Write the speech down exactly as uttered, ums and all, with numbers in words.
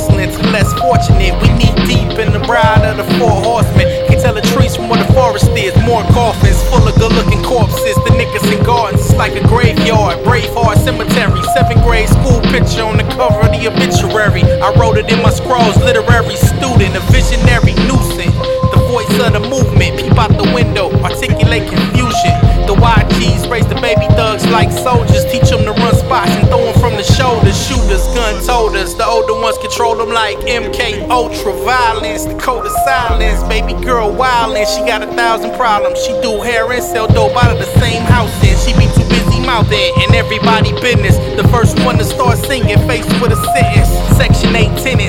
porcelain to less fortunate. We knee deep in the bride of the four horsemen. Can't tell the trees from where the forest is. More coffins full of good-looking corpses. The Nickerson Gardens, it's like a graveyard. Braveheart Cemetery. Seventh grade school picture on the cover of the obituary. I wrote it in my scrolls. Literary student, a visionary nuisance. The voice of the movement. Peep out the window, articulate confusion. The Y Gs raise the baby thugs like soldiers. Teach them to run spots and throw them from the shoulders. Shooters, gun toters. The older ones control them like M K Ultra. Violence, the code of silence. Baby girl wildin', she got a thousand problems. She do hair and sell dope out of the same house. And she be too busy mouthing in everybody business. The first one to start singing, faced with a sentence. Section eight tenant.